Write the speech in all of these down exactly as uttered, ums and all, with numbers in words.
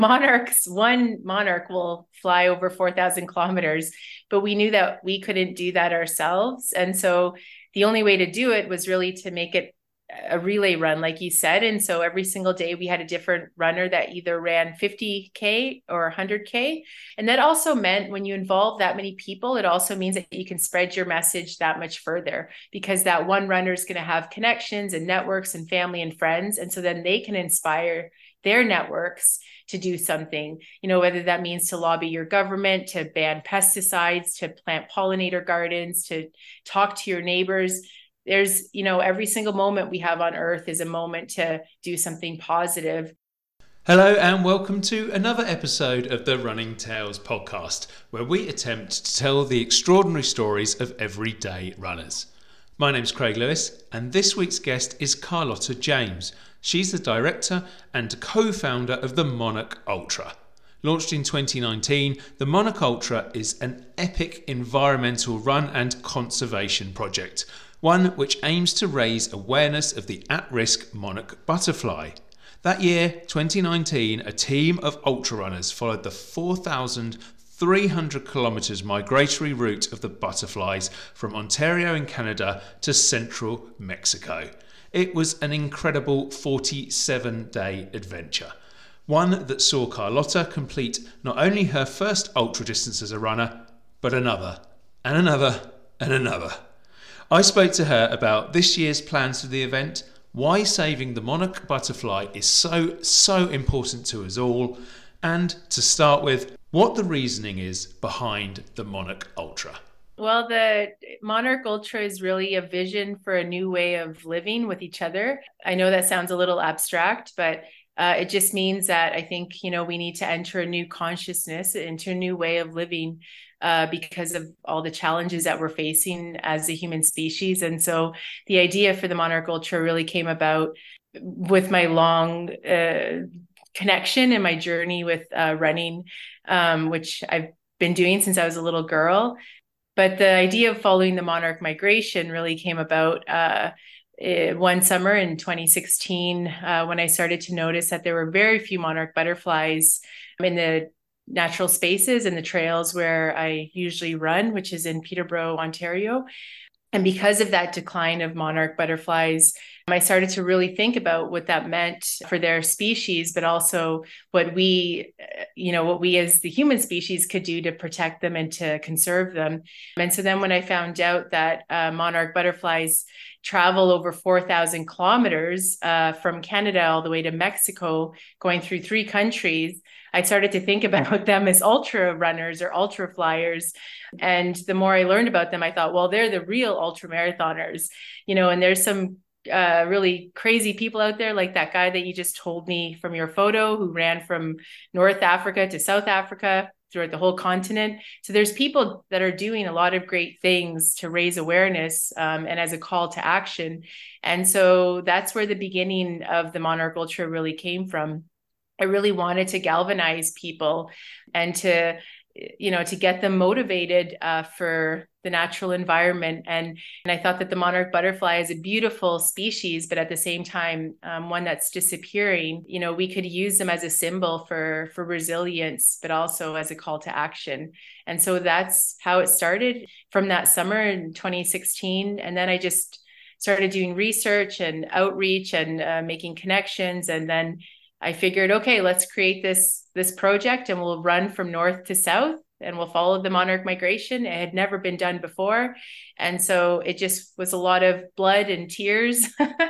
Monarchs, one monarch will fly over four thousand kilometers, but we knew that we couldn't do that ourselves. And so the only way to do it was really to make it a relay run, like you said. And so every single day we had a different runner that either ran fifty K or one hundred K. And that also meant when you involve that many people, it also means that you can spread your message that much further, because that one runner is going to have connections and networks and family and friends. And so then they can inspire their networks to do something, you know, whether that means to lobby your government, to ban pesticides, to plant pollinator gardens, to talk to your neighbors. There's, you know, every single moment we have on earth is a moment to do something positive. Hello and welcome to another episode of the Running Tales podcast, where we attempt to tell the extraordinary stories of everyday runners. My name's Craig Lewis, and this week's guest is Carlotta James. She's the director and co-founder of the Monarch Ultra. Launched in twenty nineteen, the Monarch Ultra is an epic environmental run and conservation project, one which aims to raise awareness of the at-risk monarch butterfly. That year, twenty nineteen, a team of ultra runners followed the four thousand three hundred kilometres migratory route of the butterflies from Ontario in Canada to central Mexico. It was an incredible forty-seven day adventure, one that saw Carlotta complete not only her first ultra distance as a runner, but another, and another, and another. I spoke to her about this year's plans for the event, why saving the monarch butterfly is so, so important to us all, and to start with, what the reasoning is behind the Monarch Ultra. Well, the Monarch Ultra is really a vision for a new way of living with each other. I know that sounds a little abstract, but uh, it just means that I think, you know, we need to enter a new consciousness, into a new way of living uh, because of all the challenges that we're facing as a human species. And so the idea for the Monarch Ultra really came about with my long uh, connection and my journey with uh, running, um, which I've been doing since I was a little girl. But the idea of following the monarch migration really came about uh, one summer in twenty sixteen uh, when I started to notice that there were very few monarch butterflies in the natural spaces and the trails where I usually run, which is in Peterborough, Ontario. And because of that decline of monarch butterflies, I started to really think about what that meant for their species, but also what we, you know, what we as the human species could do to protect them and to conserve them. And so then when I found out that uh, monarch butterflies travel over four thousand kilometers uh, from Canada all the way to Mexico, going through three countries, I started to think about them as ultra runners or ultra flyers. And the more I learned about them, I thought, well, they're the real ultra marathoners, you know, and there's some uh, really crazy people out there, like that guy that you just told me from your photo, who ran from North Africa to South Africa throughout the whole continent. So there's people that are doing a lot of great things to raise awareness um, and as a call to action. And so that's where the beginning of the Monarch Ultra really came from. I really wanted to galvanize people and to, you know, to get them motivated uh, for the natural environment. And, and I thought that the monarch butterfly is a beautiful species, but at the same time, um, one that's disappearing. You know, we could use them as a symbol for, for resilience, but also as a call to action. And so that's how it started from that summer in twenty sixteen. And then I just started doing research and outreach and uh, making connections. And then I figured, okay, let's create this, this project and we'll run from north to south and we'll follow the monarch migration. It had never been done before. And so it just was a lot of blood and tears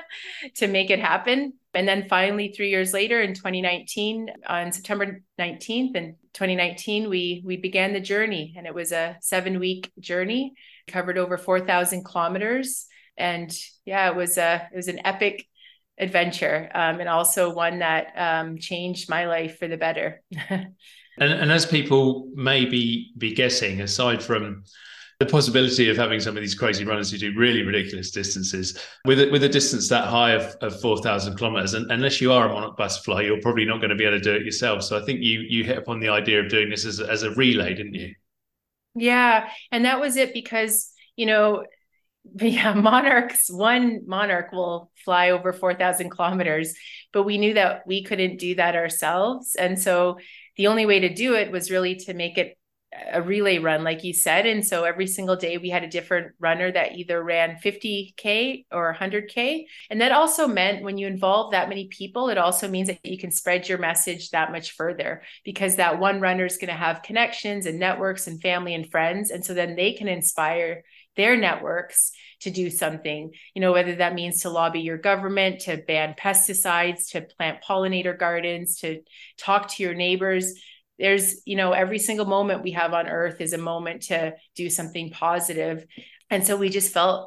to make it happen. And then finally, three years later in twenty nineteen, on September nineteenth in twenty nineteen, we, we began the journey, and it was a seven week journey, covered over four thousand kilometers. And yeah, it was a, it was an epic adventure, um, and also one that um, changed my life for the better. and, and as people may be, be guessing, aside from the possibility of having some of these crazy runners who do really ridiculous distances, with a, with a distance that high of, of four thousand kilometers, and unless you are a monarch butterfly, you're probably not going to be able to do it yourself. So I think you you hit upon the idea of doing this as a, as a relay, didn't you? Yeah, and that was it, because, you know, But yeah, monarchs, one monarch will fly over four thousand kilometers, but we knew that we couldn't do that ourselves. And so the only way to do it was really to make it a relay run, like you said. And so every single day we had a different runner that either ran fifty K or one hundred K. And that also meant when you involve that many people, it also means that you can spread your message that much further, because that one runner is going to have connections and networks and family and friends. And so then they can inspire their networks to do something, you know, whether that means to lobby your government, to ban pesticides, to plant pollinator gardens, to talk to your neighbors. There's, you know, every single moment we have on earth is a moment to do something positive. And so we just felt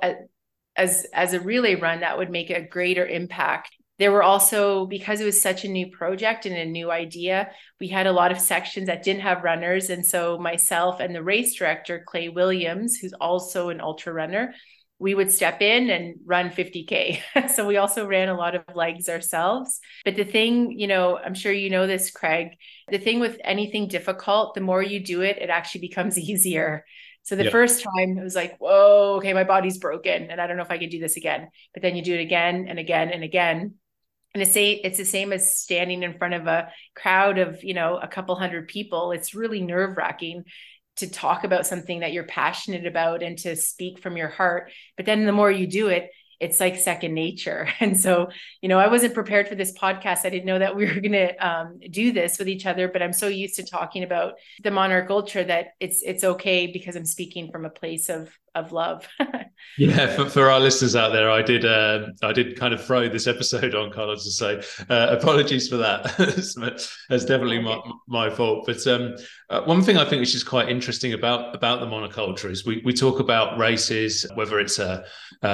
as, as a relay run, that would make a greater impact. There were also, because it was such a new project and a new idea, we had a lot of sections that didn't have runners. And so myself and the race director, Clay Williams, who's also an ultra runner, we would step in and run fifty K. So we also ran a lot of legs ourselves. But the thing, you know, I'm sure you know this, Craig, the thing with anything difficult, the more you do it, it actually becomes easier. So the yeah. first time it was like, whoa, okay, my body's broken and I don't know if I can do this again. But then you do it again and again and again. And it's, say, it's the same as standing in front of a crowd of, you know, a couple hundred people. It's really nerve wracking to talk about something that you're passionate about and to speak from your heart. But then the more you do it, it's like second nature. And so, you know, I wasn't prepared for this podcast. I didn't know that we were going to um, do this with each other, but I'm so used to talking about the Monarch Ultra that it's, it's okay because I'm speaking from a place of, of love. Yeah, for, for our listeners out there, I did uh, I did kind of throw this episode on Carlos to say uh, apologies for that. That's definitely my, my fault. But um, uh, one thing I think which is quite interesting about about the Monarch Ultra is we we talk about races, whether it's a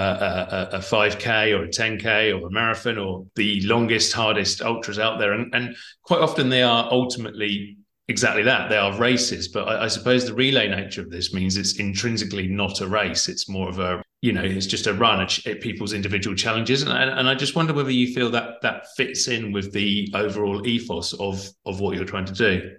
a, a five K or a ten K or a marathon or the longest, hardest ultras out there, and and quite often they are ultimately exactly that. They are races, but I, I suppose the relay nature of this means it's intrinsically not a race. It's more of a, you know, it's just a run at, at people's individual challenges. And, and I just wonder whether you feel that that fits in with the overall ethos of, of what you're trying to do.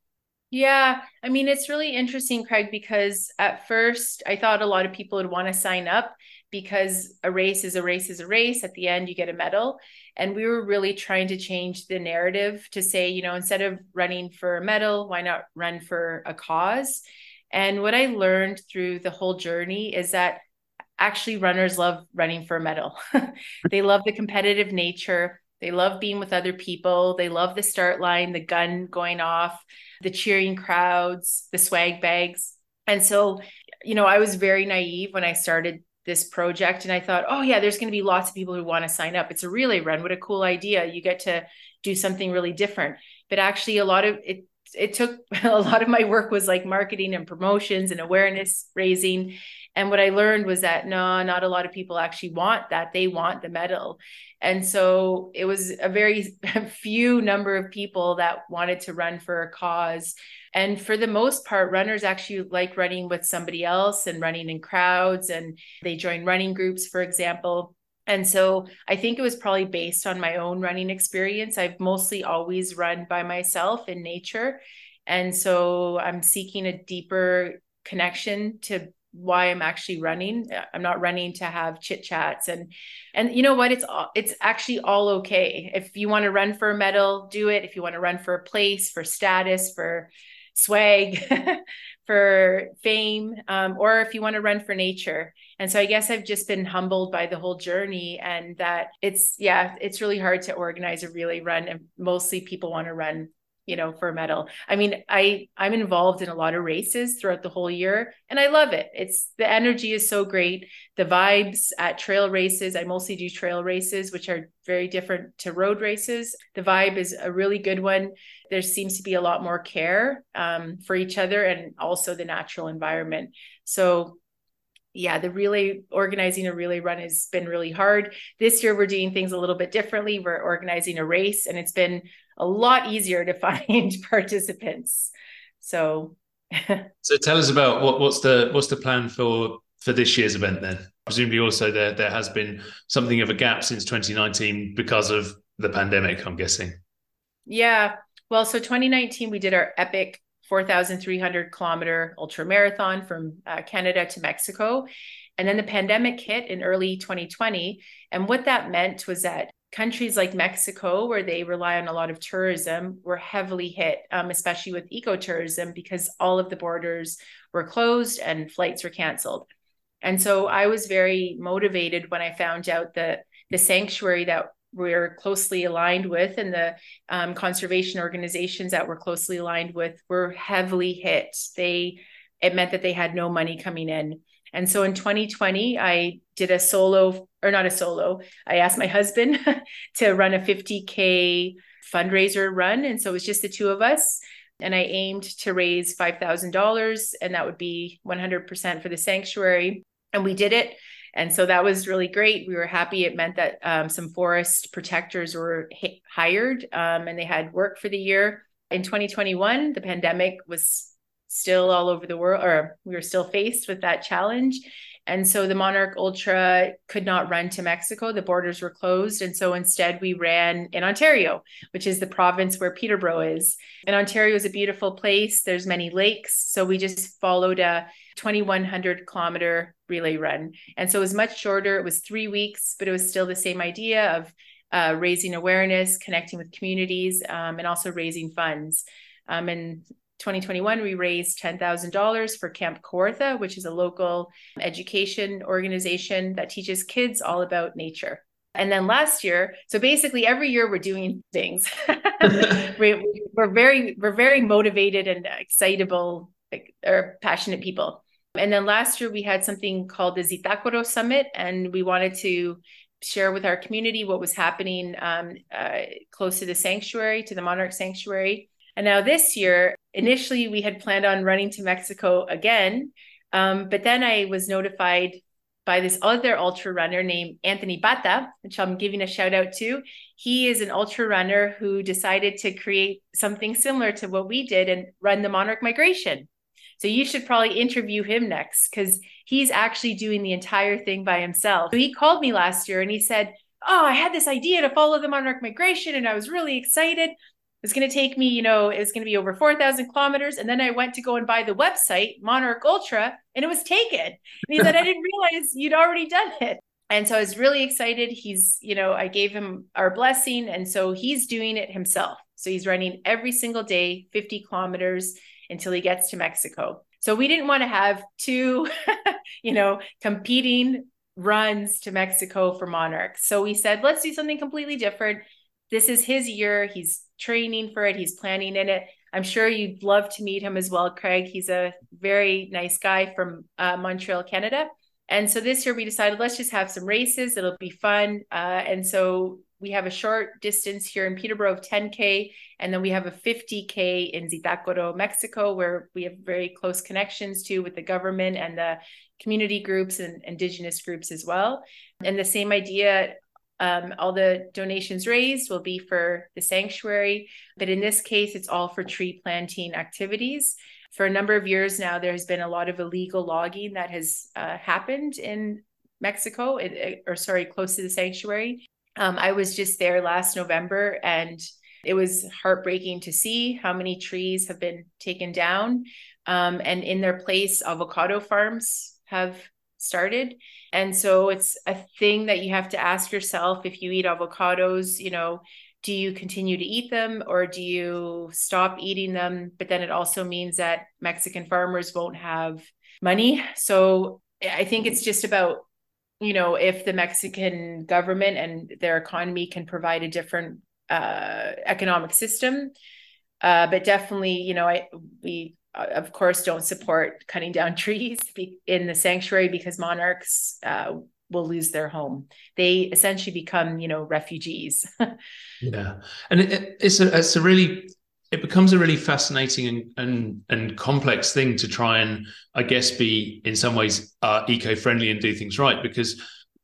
Yeah, I mean, it's really interesting, Craig, because at first I thought a lot of people would want to sign up because a race is a race is a race. At the end, you get a medal. And we were really trying to change the narrative to say, you know, instead of running for a medal, why not run for a cause? And what I learned through the whole journey is that actually runners love running for a medal. They love the competitive nature. They love being with other people. They love the start line, the gun going off, the cheering crowds, the swag bags. And so, you know, I was very naive when I started this project. And I thought, oh yeah, there's going to be lots of people who want to sign up. It's a relay run. What a cool idea. You get to do something really different. But actually a lot of it, it took a lot of my work was like marketing and promotions and awareness raising. And what I learned was that no, not a lot of people actually want that. They want the medal. And so it was a very few number of people that wanted to run for a cause. And for the most part, runners actually like running with somebody else and running in crowds, and they join running groups, for example. And so I think it was probably based on my own running experience. I've mostly always run by myself in nature. And so I'm seeking a deeper connection to why I'm actually running. I'm not running to have chit chats. And, and you know what, it's, all, it's actually all okay. If you want to run for a medal, do it. If you want to run for a place, for status, for swag, for fame, um, or if you want to run for nature. And so I guess I've just been humbled by the whole journey, and that it's, yeah, it's really hard to organize a relay run. And mostly people want to run, you know, for a medal. I mean, I, I'm involved in a lot of races throughout the whole year, and I love it. It's, the energy is so great. The vibes at trail races, I mostly do trail races, which are very different to road races. The vibe is a really good one. There seems to be a lot more care um, for each other and also the natural environment. So yeah, the relay, organizing a relay run has been really hard. This year, we're doing things a little bit differently. We're organizing a race, and it's been a lot easier to find participants. So, so tell us about what, what's the what's the plan for for this year's event then? Presumably, also there there has been something of a gap since twenty nineteen because of the pandemic, I'm guessing. Yeah. Well, so twenty nineteen, we did our epic four thousand three hundred kilometer ultra marathon from uh, Canada to Mexico. And then the pandemic hit in early twenty twenty. And what that meant was that countries like Mexico, where they rely on a lot of tourism, were heavily hit, um, especially with ecotourism, because all of the borders were closed and flights were canceled. And so I was very motivated when I found out that the sanctuary that we're closely aligned with and the um, conservation organizations that we're closely aligned with were heavily hit. They, it meant that they had no money coming in. And so in twenty twenty, I did a solo, or not a solo, I asked my husband to run a fifty K fundraiser run. And so it was just the two of us. And I aimed to raise five thousand dollars, and that would be one hundred percent for the sanctuary. And we did it. And so that was really great. We were happy. It meant that um, some forest protectors were h- hired um, and they had work for the year. In twenty twenty-one, the pandemic was still all over the world, or we were still faced with that challenge. And so the Monarch Ultra could not run to Mexico. The borders were closed. And so instead we ran in Ontario, which is the province where Peterborough is. And Ontario is a beautiful place. There's many lakes. So we just followed a twenty-one hundred kilometer relay run. And so it was much shorter. It was three weeks, but it was still the same idea of uh, raising awareness, connecting with communities, um, and also raising funds. Um, and twenty twenty-one, we raised ten thousand dollars for Camp Kawartha, which is a local education organization that teaches kids all about nature. And then last year, so basically every year we're doing things. we, we're very, we're very motivated and excitable, or passionate people. And then last year we had something called the Zitácuaro Summit, and we wanted to share with our community what was happening um, uh, close to the sanctuary, to the Monarch Sanctuary. And now this year, initially we had planned on running to Mexico again, um, but then I was notified by this other ultra runner named Anthony Bata, which I'm giving a shout out to. He is an ultra runner who decided to create something similar to what we did and run the Monarch Migration. So you should probably interview him next, because he's actually doing the entire thing by himself. So he called me last year and he said, oh, I had this idea to follow the Monarch Migration and I was really excited. It was going to take me, you know, it was going to be over four thousand kilometers. And then I went to go and buy the website, Monarch Ultra, and it was taken. And he said, I didn't realize you'd already done it. And so I was really excited. He's, you know, I gave him our blessing. And so he's doing it himself. So he's running every single day, fifty kilometers until he gets to Mexico. So we didn't want to have two, you know, competing runs to Mexico for Monarch. So we said, let's do something completely different. This is his year. He's training for it. He's planning in it. I'm sure you'd love to meet him as well, Craig. He's a very nice guy from uh, Montreal, Canada. And so this year we decided, let's just have some races. It'll be fun. Uh, and so we have a short distance here in Peterborough of ten K, and then we have a fifty K in Zitácuaro, Mexico, where we have very close connections to with the government and the community groups and indigenous groups as well. And the same idea, um, all the donations raised will be for the sanctuary, but in this case, it's all for tree planting activities. For a number of years now, there has been a lot of illegal logging that has uh, happened in Mexico, it, or sorry, close to the sanctuary. Um, I was just there last November, and it was heartbreaking to see how many trees have been taken down. Um, and in their place, avocado farms have started. And so it's a thing that you have to ask yourself, if you eat avocados, you know, do you continue to eat them or do you stop eating them? But then it also means that Mexican farmers won't have money. So I think it's just about, you know, if the Mexican government and their economy can provide a different uh, economic system. Uh, but definitely, you know, I we, uh, of course, don't support cutting down trees in the sanctuary, because monarchs uh, will lose their home. They essentially become, you know, refugees. Yeah. And it, it, it's, a, it's a really... it becomes a really fascinating and, and and complex thing to try and, I guess, be in some ways uh, eco-friendly and do things right, because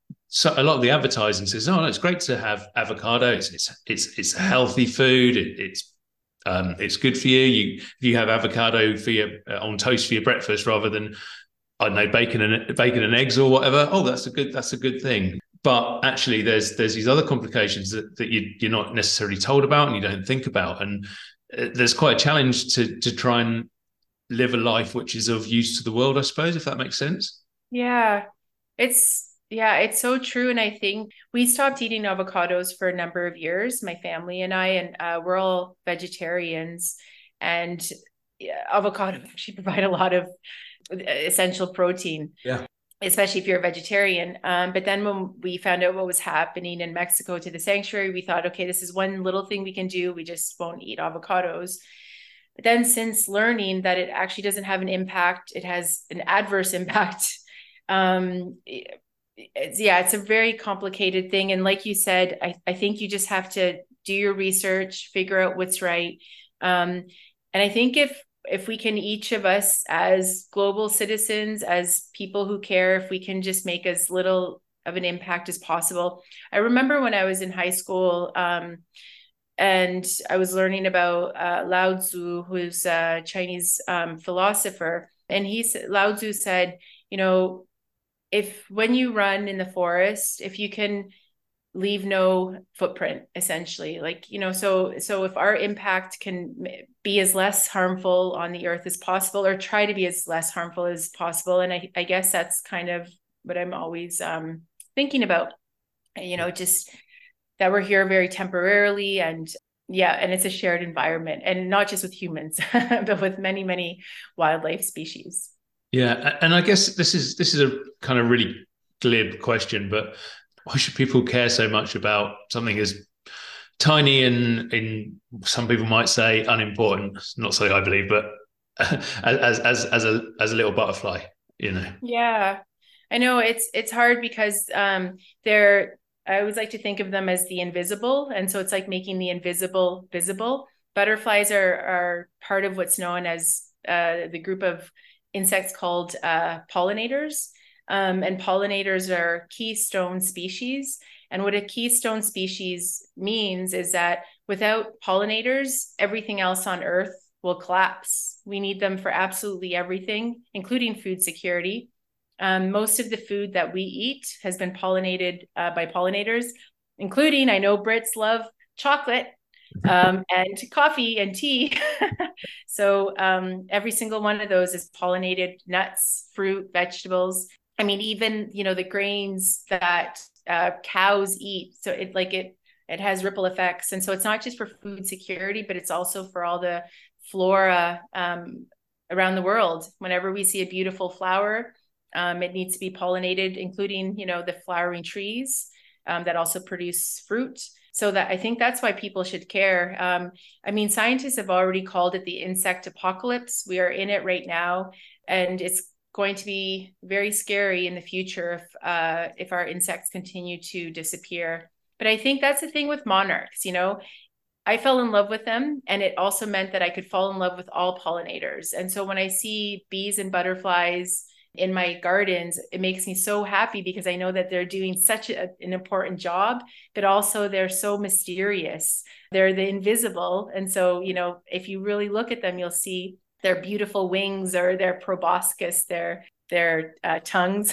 so a lot of the advertising says, "Oh, no, it's great to have avocado. It's it's it's, it's a healthy food. It, it's um, it's good for you. You if you have avocado for your uh, on toast for your breakfast rather than, I don't know, bacon and bacon and eggs or whatever. Oh, that's a good that's a good thing." But actually, there's there's these other complications that, that you, you're not necessarily told about and you don't think about. And uh, there's quite a challenge to to try and live a life which is of use to the world, I suppose, if that makes sense. Yeah, it's yeah, it's so true. And I think we stopped eating avocados for a number of years, my family and I, and uh, we're all vegetarians. And yeah, avocados actually provide a lot of essential protein, Yeah. especially if you're a vegetarian. Um, but then when we found out what was happening in Mexico to the sanctuary, we thought, okay, this is one little thing we can do. We just won't eat avocados. But then since learning that it actually doesn't have an impact, it has an adverse impact. Um, it's, yeah, it's a very complicated thing. And like you said, I, I think you just have to do your research, figure out what's right. Um, and I think if if we can, each of us as global citizens, as people who care, if we can just make as little of an impact as possible. I remember when I was in high school, um, and I was learning about uh, Lao Tzu, who's a Chinese um, philosopher. And he Lao Tzu said, you know, if when you run in the forest, if you can leave no footprint, essentially, like, you know, so so if our impact can be as less harmful on the earth as possible, or try to be as less harmful as possible. And I, I guess that's kind of what I'm always um, thinking about, you know, just that we're here very temporarily, and yeah, and it's a shared environment, and not just with humans, but with many, many wildlife species. Yeah, and I guess this is this is a kind of really glib question, but why should people care so much about something as tiny and, in some people might say, unimportant? Not so I believe, but as as as a as a little butterfly, you know. Yeah, I know it's it's hard because um, they're. I always like to think of them as the invisible, and so it's like making the invisible visible. Butterflies are are part of what's known as uh, the group of insects called uh, pollinators. Um, and pollinators are keystone species. And what a keystone species means is that without pollinators, everything else on Earth will collapse. We need them for absolutely everything, including food security. Um, most of the food that we eat has been pollinated uh, by pollinators, including, I know Brits love chocolate, um, and coffee and tea. So um, every single one of those is pollinated: nuts, fruit, vegetables. I mean, even, you know, the grains that uh, cows eat. So it like it it has ripple effects. And so it's not just for food security, but it's also for all the flora um, around the world. Whenever we see a beautiful flower, um, it needs to be pollinated, including, you know, the flowering trees um, that also produce fruit. So that I think that's why people should care. Um, I mean, scientists have already called it the insect apocalypse. We are in it right now, and it's going to be very scary in the future if uh, if our insects continue to disappear. But I think that's the thing with monarchs. You know, I fell in love with them, and it also meant that I could fall in love with all pollinators. And so when I see bees and butterflies in my gardens, it makes me so happy because I know that they're doing such a, an important job, but also they're so mysterious. They're the invisible. And so, you know, if you really look at them, you'll see their beautiful wings, or their proboscis, their their uh, tongues.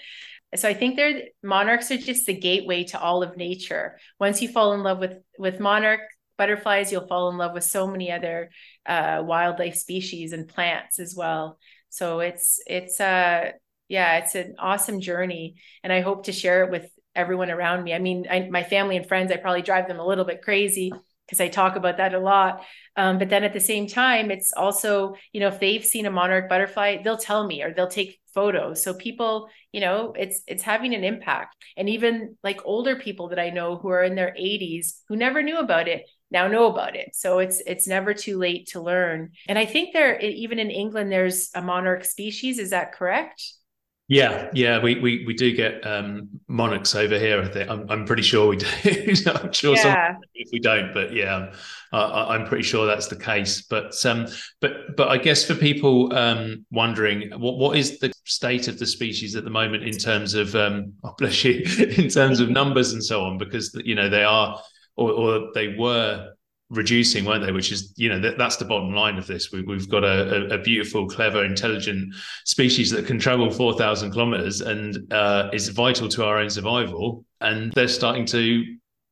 So I think they're monarchs are just the gateway to all of nature. Once you fall in love with with monarch butterflies, you'll fall in love with so many other uh, wildlife species and plants as well. So it's it's uh yeah, it's an awesome journey, and I hope to share it with everyone around me. I mean, I, my family and friends, I probably drive them a little bit crazy because I talk about that a lot. Um, but then at the same time, it's also, you know, if they've seen a monarch butterfly, they'll tell me, or they'll take photos. So people, you know, it's it's having an impact. And even like older people that I know who are in their eighties who never knew about it now know about it. So it's it's never too late to learn. And I think there, even in England, there's a monarch species. Is that correct? Yeah, yeah, we we, we do get um, monarchs over here. I think I'm I'm pretty sure we do. I'm sure some Yeah. if we don't, but yeah, uh, I'm pretty sure that's the case. But um, but but I guess for people um, wondering, what what is the state of the species at the moment in terms of um, oh, bless you, in terms of numbers and so on, because you know they are or, or they were reducing, weren't they? Which is, you know, that, that's the bottom line of this. We, we've got a, a, beautiful, clever, intelligent species that can travel four thousand kilometers and uh, is vital to our own survival. And they're starting to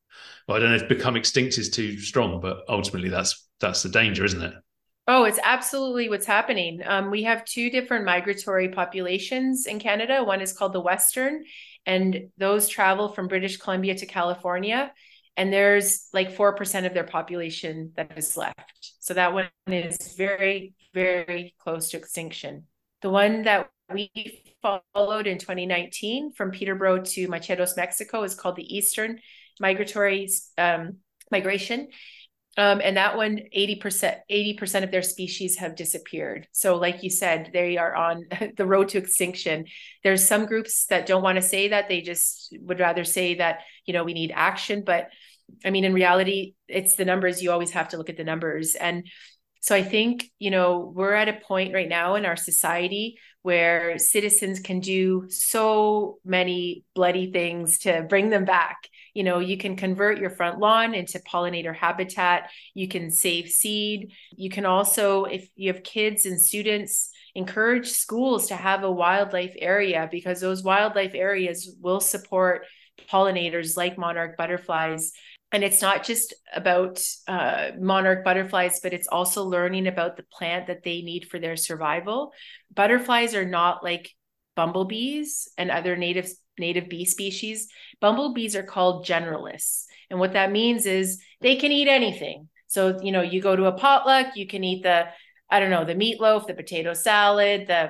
well, I don't know if become extinct is too strong, but ultimately that's that's the danger, isn't it? Oh, it's absolutely what's happening. Um, we have two different migratory populations in Canada. One is called the Western, and those travel from British Columbia to California. And there's like four percent of their population that is left. So that one is very, very close to extinction. The one that we followed in twenty nineteen from Peterborough to Macheros, Mexico is called the Eastern Migratory um, Migration. Um, and that one, eighty percent, eighty percent of their species have disappeared. So like you said, they are on the road to extinction. There's some groups that don't want to say that. They just would rather say that, you know, we need action. But I mean, in reality, it's the numbers. You always have to look at the numbers. And so I think, you know, we're at a point right now in our society where citizens can do so many bloody things to bring them back. You know, you can convert your front lawn into pollinator habitat. You can save seed. You can also, if you have kids and students, encourage schools to have a wildlife area, because those wildlife areas will support pollinators like monarch butterflies. And it's not just about uh, monarch butterflies, but it's also learning about the plant that they need for their survival. Butterflies are not like bumblebees and other native native bee species. Bumblebees are called generalists. And what that means is they can eat anything. So, you know, you go to a potluck, you can eat the, I don't know, the meatloaf, the potato salad, the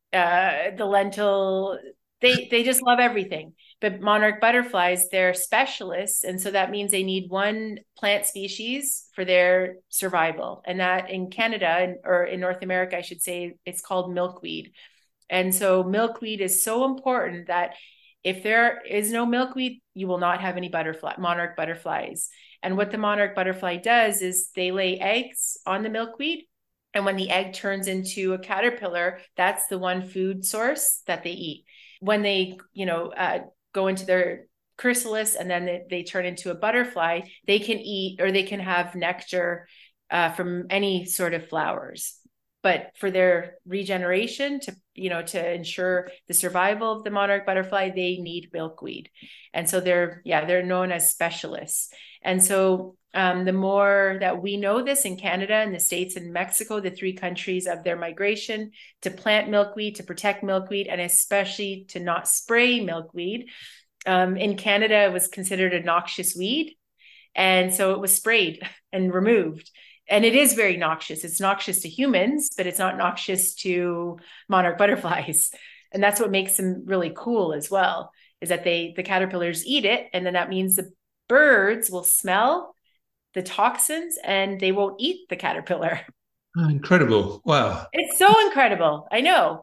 uh, the lentil. They they just love everything. But monarch butterflies, they're specialists. And so that means they need one plant species for their survival. And that in Canada, or in North America, I should say, it's called milkweed. And so milkweed is so important that if there is no milkweed, you will not have any butterfly, monarch butterflies. And what the monarch butterfly does is they lay eggs on the milkweed. And when the egg turns into a caterpillar, that's the one food source that they eat. When they, you know, uh, go into their chrysalis and then they, they turn into a butterfly, they can eat or they can have nectar uh, from any sort of flowers. But for their regeneration, to, you know, to ensure the survival of the monarch butterfly, they need milkweed. And so they're, yeah, they're known as specialists. And so um, the more that we know this in Canada and the States and Mexico, the three countries of their migration to plant milkweed, to protect milkweed, and especially to not spray milkweed. Um, in Canada, it was considered a noxious weed. And so it was sprayed and removed. And it is very noxious. It's noxious to humans, but it's not noxious to monarch butterflies. And that's what makes them really cool as well, is that they, the caterpillars eat it. And then that means the birds will smell the toxins and they won't eat the caterpillar. Oh, incredible. Wow. It's so incredible. I know.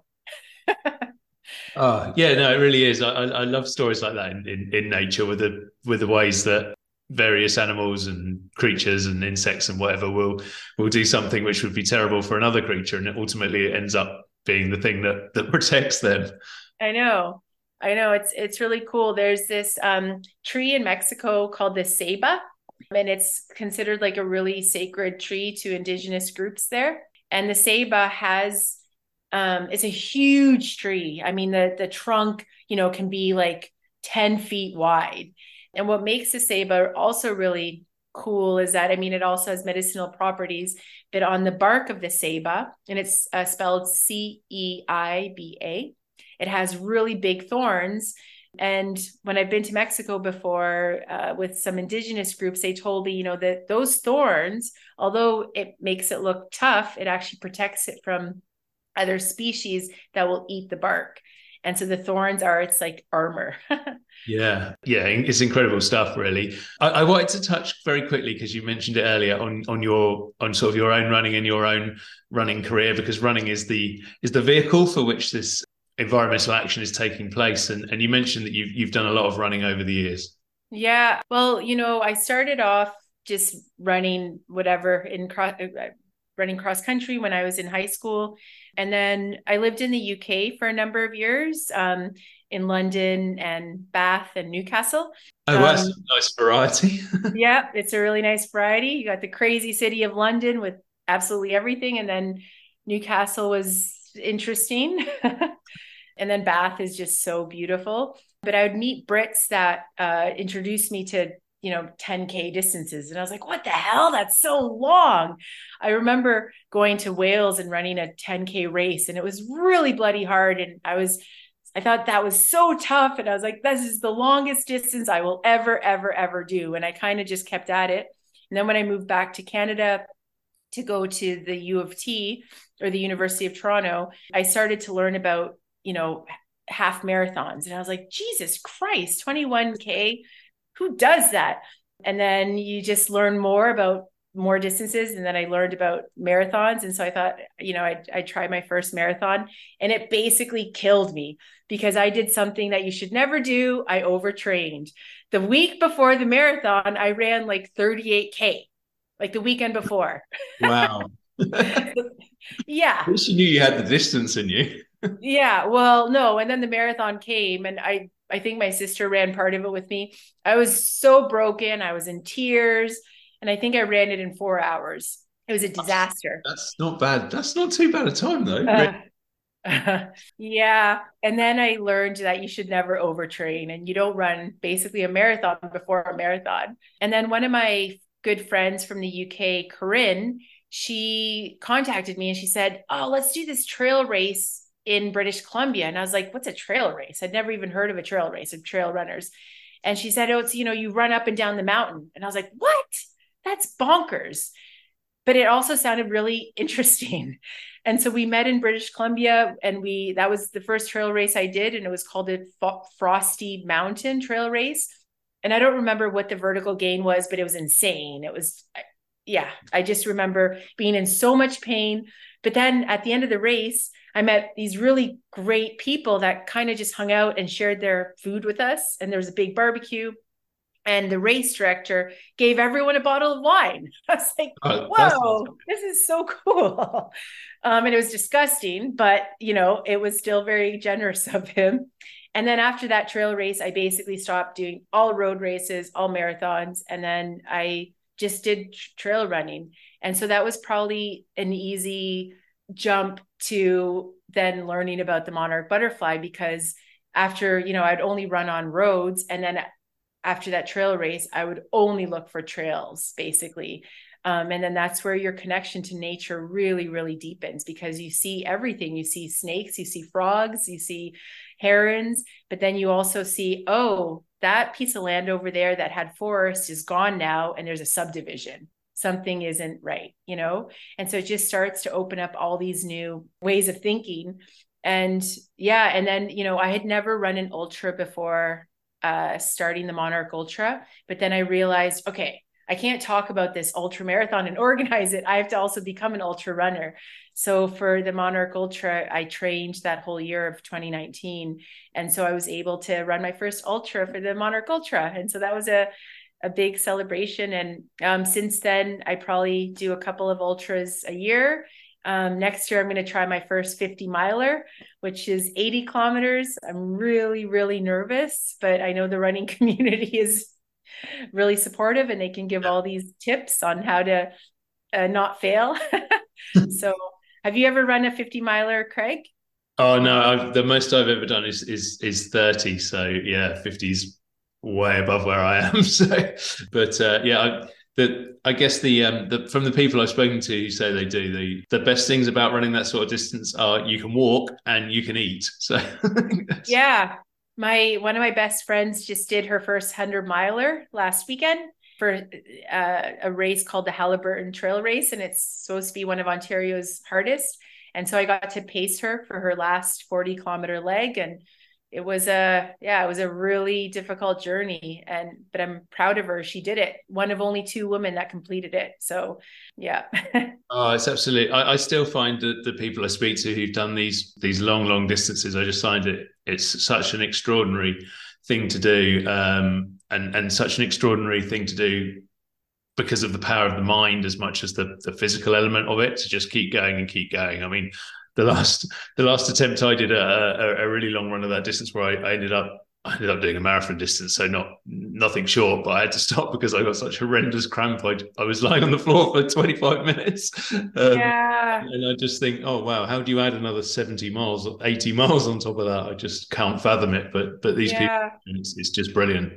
Oh, yeah, no, it really is. I, I love stories like that in, in, in nature, with the with the ways that various animals and creatures and insects and whatever will will do something which would be terrible for another creature, and it ultimately it ends up being the thing that that protects them. I know. I know. It's it's really cool. There's this um, tree in Mexico called the ceiba, and it's considered like a really sacred tree to indigenous groups there. And the ceiba has um, it's a huge tree. I mean, the the trunk, you know, can be like ten feet wide. And what makes the ceiba also really cool is that, I mean, it also has medicinal properties, but on the bark of the ceiba, and it's uh, spelled C E I B A, it has really big thorns. And when I've been to Mexico before uh, with some indigenous groups, they told me, you know, that those thorns, although it makes it look tough, it actually protects it from other species that will eat the bark. And so the thorns are, it's like armor. Yeah, yeah, it's incredible stuff, really. I, I wanted to touch very quickly, because you mentioned it earlier, on on your on sort of your own running and your own running career, because running is the is the vehicle for which this environmental action is taking place. And and you mentioned that you've you've done a lot of running over the years. Yeah, well, you know, I started off just running whatever in cross, running cross country when I was in high school. And then I lived in the U K for a number of years, um, in London and Bath and Newcastle. Oh, um, that's a nice variety. Yeah, it's a really nice variety. You got the crazy city of London with absolutely everything. And then Newcastle was interesting. And then Bath is just so beautiful. But I would meet Brits that uh, introduced me to you know, ten K distances. And I was like, what the hell? That's so long. I remember going to Wales and running a ten K race, and it was really bloody hard. And I was, I thought that was so tough. And I was like, this is the longest distance I will ever, ever, ever do. And I kind of just kept at it. And then when I moved back to Canada to go to the U of T, or the University of Toronto, I started to learn about, you know, half marathons. And I was like, Jesus Christ, twenty-one K, who does that? And then you just learn more about more distances. And then I learned about marathons. And so I thought, you know, I I tried my first marathon, and it basically killed me because I did something that you should never do. I overtrained. The week before the marathon, I ran like thirty-eight K, like the weekend before. Wow. Yeah. At least you knew you had the distance in you. Yeah. Well, no. And then the marathon came, and I, I think my sister ran part of it with me. I was so broken. I was in tears, and I think I ran it in four hours. It was a disaster. That's, that's not bad. That's not too bad a time though. Uh, uh, yeah. And then I learned that you should never overtrain, and you don't run basically a marathon before a marathon. And then one of my good friends from the U K, Corinne, she contacted me and she said, oh, let's do this trail race in British Columbia. And I was like, what's a trail race? I'd never even heard of a trail race of trail runners. And she said, oh, it's, you know, you run up and down the mountain. And I was like, what? That's bonkers. But it also sounded really interesting. And so we met in British Columbia, and we, that was the first trail race I did. And it was called the Frosty Mountain Trail Race. And I don't remember what the vertical gain was, but it was insane. It was, yeah, I just remember being in so much pain. But then at the end of the race, I met these really great people that kind of just hung out and shared their food with us. And there was a big barbecue, and the race director gave everyone a bottle of wine. I was like, oh, whoa, this is so cool. Um, and it was disgusting, but, you know, it was still very generous of him. And then after that trail race, I basically stopped doing all road races, all marathons. And then I just did trail running. And so that was probably an easy jump to then learning about the monarch butterfly, because after, you know, I'd only run on roads. And then after that trail race, I would only look for trails, basically. Um, and then that's where your connection to nature really, really deepens, because you see everything. You see snakes, you see frogs, you see herons, but then you also see, oh, that piece of land over there that had forest is gone now, and there's a subdivision. Something isn't right, you know? And so it just starts to open up all these new ways of thinking. And yeah, and then, you know, I had never run an ultra before uh, starting the Monarch Ultra, but then I realized, okay, I can't talk about this ultra marathon and organize it. I have to also become an ultra runner. So for the Monarch Ultra, I trained that whole year of twenty nineteen. And so I was able to run my first ultra for the Monarch Ultra. And so that was a, a big celebration. And um, since then, I probably do a couple of ultras a year. Um, next year, I'm going to try my first fifty miler, which is eighty kilometers. I'm really, really nervous, but I know the running community is really supportive, and they can give all these tips on how to uh, not fail. So have you ever run a fifty miler, Craig? Oh no, I've, the most I've ever done is is is thirty. So yeah, fifty's way above where I am. So, but uh, yeah, I, the I guess the um the from the people I've spoken to who say they do, the the best things about running that sort of distance are you can walk and you can eat. So yeah. My one of my best friends just did her first hundred miler last weekend for uh, a race called the Halliburton Trail Race, and it's supposed to be one of Ontario's hardest. And so I got to pace her for her last forty kilometer leg, and it was a yeah, it was a really difficult journey. And but I'm proud of her. She did it. One of only two women that completed it. So yeah. Oh, it's absolutely. I, I still find that the people I speak to who've done these these long, long distances, I just find it it's such an extraordinary thing to do, um, and and such an extraordinary thing to do because of the power of the mind as much as the the physical element of it. To just keep going and keep going. I mean, the last the last attempt I did a, a, a really long run of that distance where I, I ended up. I ended up doing a marathon distance, so not nothing short, but I had to stop because I got such horrendous cramp. I, I was lying on the floor for twenty-five minutes. Um, yeah. And I just think, oh, wow, how do you add another seventy miles, eighty miles on top of that? I just can't fathom it. But but these yeah. people, it's, it's just brilliant.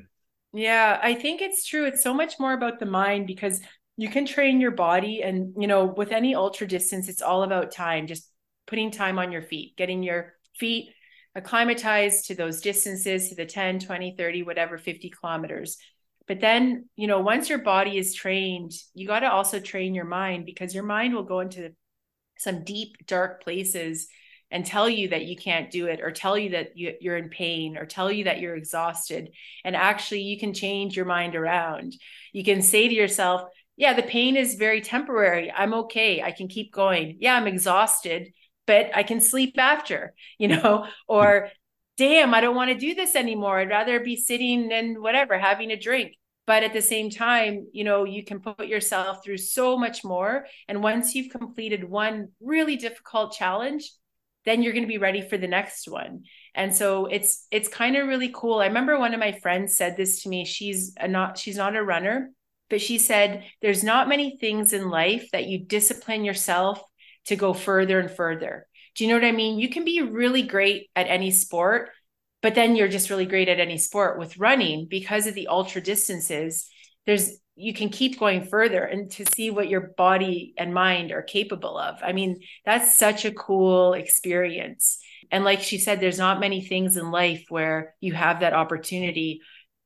Yeah, I think it's true. It's so much more about the mind because you can train your body. And, you know, with any ultra distance, it's all about time, just putting time on your feet, getting your feet acclimatized to those distances, to the ten, twenty, thirty, whatever, fifty kilometers. But then, you know, once your body is trained, you got to also train your mind because your mind will go into some deep, dark places and tell you that you can't do it, or tell you that you, you're in pain, or tell you that you're exhausted. And actually, you can change your mind around. You can say to yourself, yeah, the pain is very temporary. I'm okay. I can keep going. Yeah, I'm exhausted, but I can sleep after, you know, or damn, I don't want to do this anymore. I'd rather be sitting and whatever, having a drink. But at the same time, you know, you can put yourself through so much more. And once you've completed one really difficult challenge, then you're going to be ready for the next one. And so it's it's kind of really cool. I remember one of my friends said this to me. She's a not she's not a runner, but she said there's not many things in life that you discipline yourself to go further and further. Do you know what I mean? You can be really great at any sport, but then you're just really great at any sport. With running, because of the ultra distances, there's you can keep going further and to see what your body and mind are capable of. I mean, that's such a cool experience. And like she said, there's not many things in life where you have that opportunity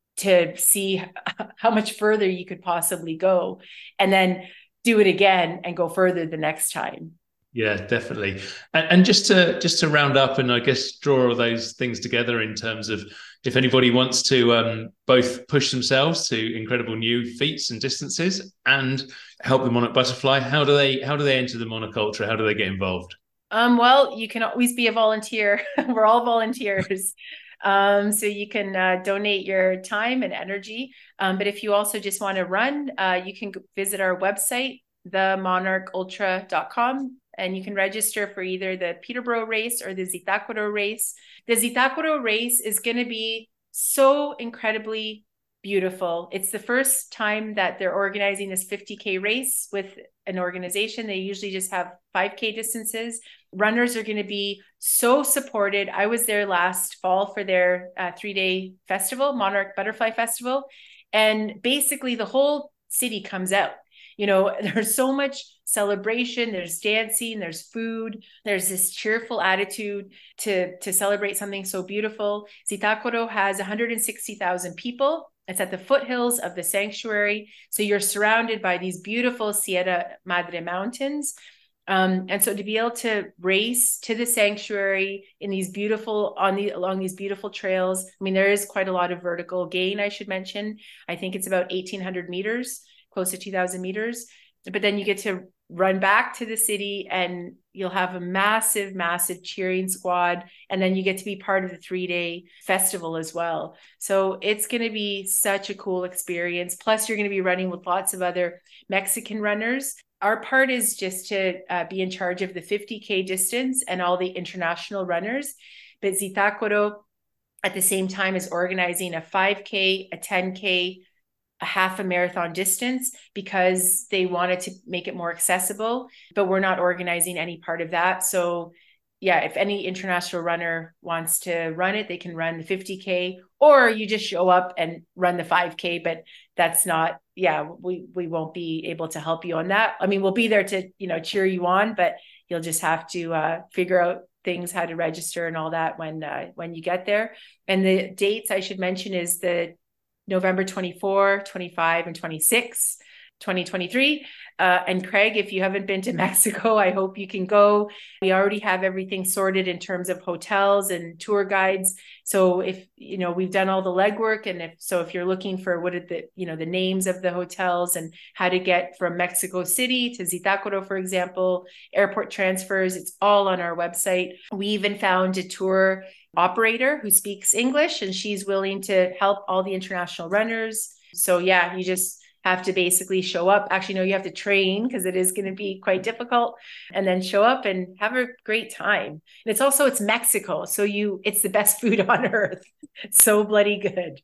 to see how much further you could possibly go and then do it again and go further the next time. Yeah, definitely. And, and just to just to round up and I guess draw all those things together in terms of if anybody wants to um, both push themselves to incredible new feats and distances and help the Monarch Butterfly, how do they how do they enter the Monarch Ultra? How do they get involved? Um, well, you can always be a volunteer. We're all volunteers. Um, so you can uh, donate your time and energy. Um, but if you also just want to run, uh, you can visit our website, the monarch ultra dot com, and you can register for either the Peterborough race or the Zitácuaro race. The Zitácuaro race is going to be so incredibly beautiful. It's the first time that they're organizing this fifty K race with an organization. They usually just have five K distances. Runners are going to be so supported. I was there last fall for their uh, three-day festival, Monarch Butterfly Festival, and basically the whole city comes out. You know, there's so much celebration, there's dancing, there's food, there's this cheerful attitude to, to celebrate something so beautiful. Zitácuaro has one hundred sixty thousand people. It's at the foothills of the sanctuary. So you're surrounded by these beautiful Sierra Madre mountains. Um, and so to be able to race to the sanctuary in these beautiful, on the, along these beautiful trails, I mean, there is quite a lot of vertical gain, I should mention. I think it's about eighteen hundred meters, close to two thousand meters. But then you get to run back to the city and you'll have a massive, massive cheering squad. And then you get to be part of the three-day festival as well. So it's going to be such a cool experience. Plus, you're going to be running with lots of other Mexican runners. Our part is just to uh, be in charge of the fifty K distance and all the international runners. But Zitácuaro, at the same time, is organizing a five K, a ten K, a half a marathon distance because they wanted to make it more accessible, but we're not organizing any part of that. So yeah, if any international runner wants to run it, they can run the fifty K, or you just show up and run the five K, but that's not, yeah, we, we won't be able to help you on that. I mean, we'll be there to, you know, cheer you on, but you'll just have to uh, figure out things, how to register and all that when, uh, when you get there. And the dates I should mention is the November twenty-four, twenty-five, and twenty-six, twenty twenty-three. Uh, and Craig, if you haven't been to Mexico, I hope you can go. We already have everything sorted in terms of hotels and tour guides. So if, you know, we've done all the legwork. And if, so if you're looking for what are the, you know, the names of the hotels and how to get from Mexico City to Zitácuaro, for example, airport transfers, it's all on our website. We even found a tour operator who speaks English and she's willing to help all the international runners. So yeah, you just have to basically show up. Actually, no, you have to train because it is going to be quite difficult, and then show up and have a great time. And it's also, it's Mexico. So you, it's the best food on earth. It's so bloody good.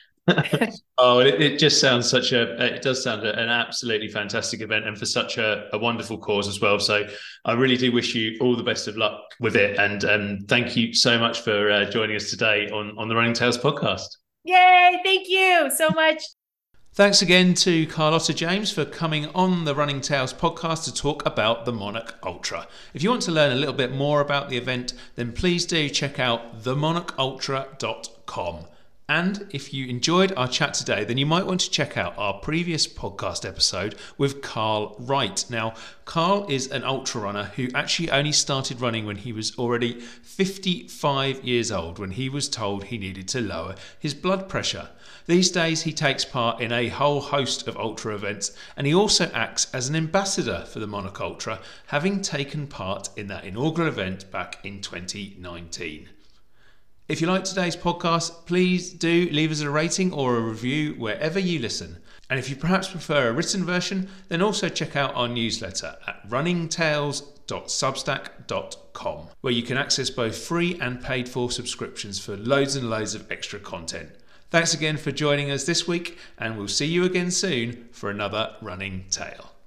Oh, it, it just sounds such a, it does sound an absolutely fantastic event and for such a, a wonderful cause as well. So I really do wish you all the best of luck with it. And, and thank you so much for uh, joining us today on, on the Running Tales podcast. Yay! Thank you so much. Thanks again to Carlotta James for coming on the Running Tales podcast to talk about the Monarch Ultra. If you want to learn a little bit more about the event, then please do check out the monarch ultra dot com. And if you enjoyed our chat today, then you might want to check out our previous podcast episode with Carl Wright. Now, Carl is an ultra runner who actually only started running when he was already fifty-five years old, when he was told he needed to lower his blood pressure. These days, he takes part in a whole host of ultra events, and he also acts as an ambassador for the Monarch Ultra, having taken part in that inaugural event back in twenty nineteen. If you like today's podcast, please do leave us a rating or a review wherever you listen. And if you perhaps prefer a written version, then also check out our newsletter at running tales dot substack dot com, where you can access both free and paid for subscriptions for loads and loads of extra content. Thanks again for joining us this week, and we'll see you again soon for another Running Tale.